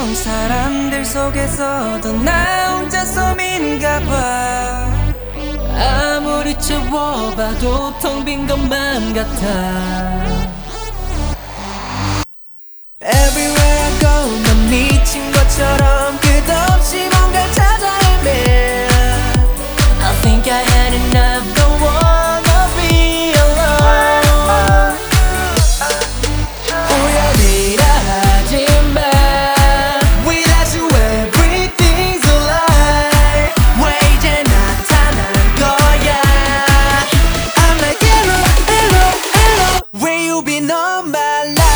이런 사람들 속에서도 나 혼자 섬인가 봐. 아무리 채워봐도 텅 빈 것만 같아. Everywhere I go 넌 미친 것처럼 끝없이 뭔가를 찾아 헤매. I think I had enough, don't wanna be alone. 우연이라 하지마. Without you everything's a lie. 왜 이제 나타난 거야. I'm like hello, hello, hello. Where you been all my life.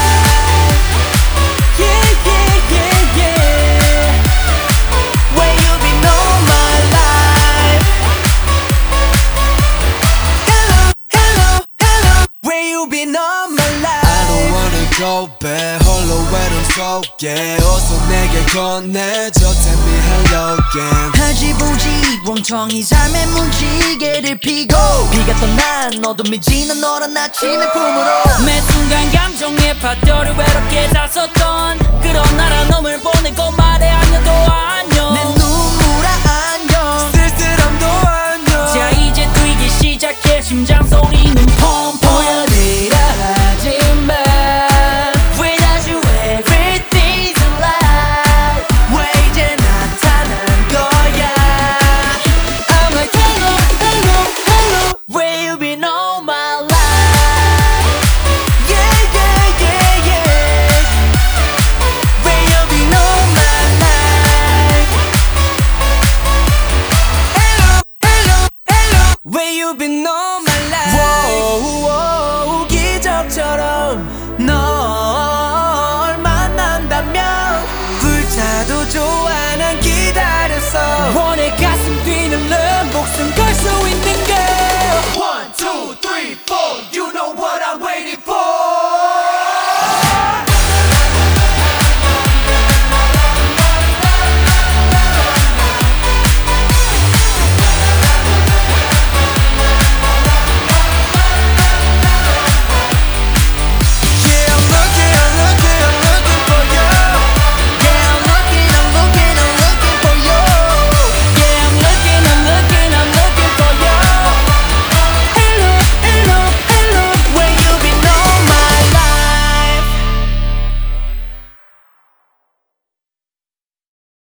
Go back 홀로 외로움 속에 어서 내게 건네줘 Tell me hello again. 하지부지 멍청이 삶의 무지개를 피고 비가 떠난 어둠이 지난 너란 아침의 품으로 매 순간 감정의 파도를 외롭게 zas었던 그런 나라 놈을 보내고 말해 안녕도 안녕. 내 눈물아 안녕 쓸쓸함도 안녕. 자 이제 뛰기 시작해 심장 소리는 펑펑. 우연이라 하지마. Where you been all